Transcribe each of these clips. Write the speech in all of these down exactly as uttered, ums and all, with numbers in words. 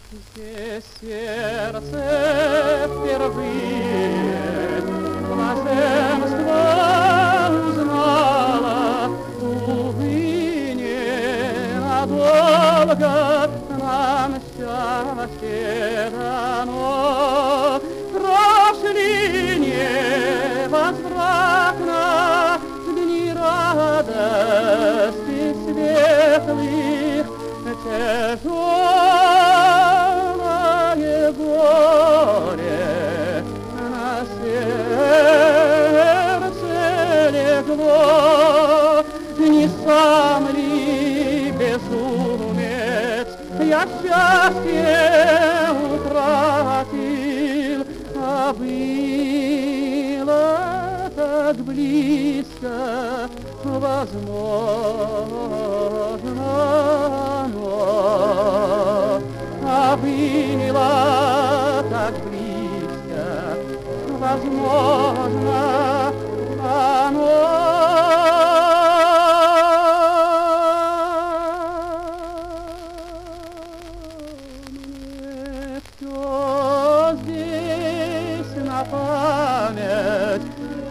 Где сердце впервые блаженство узнало, увы, ненадолго нам счастье дано. Прошли невозвратно дни радости светлых, тяжелое горе на сердце легло. Не сам ли безумец я счастье утратил, а было так близко, возможно, но а было так близко, возможно, оно. Мне все здесь на память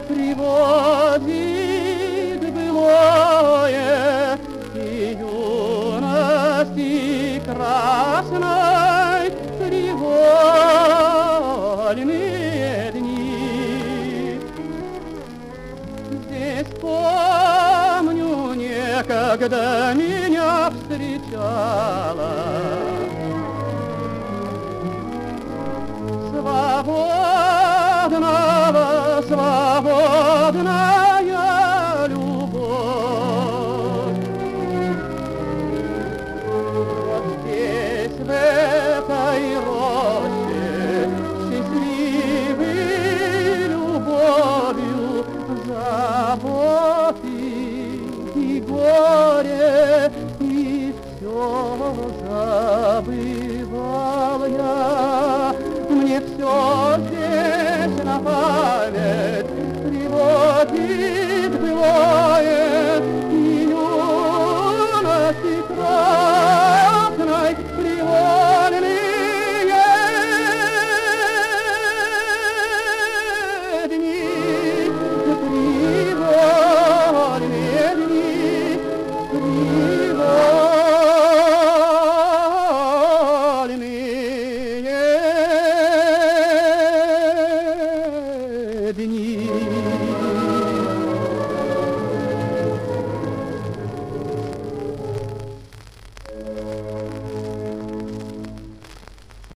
приводит былое, и юность, и красной привольные дни. Здесь помню, некогда меня встречала свободного, свободная любовь. Вот здесь, в этой роще, счастливой любовью, заботы и горе, и все забыть.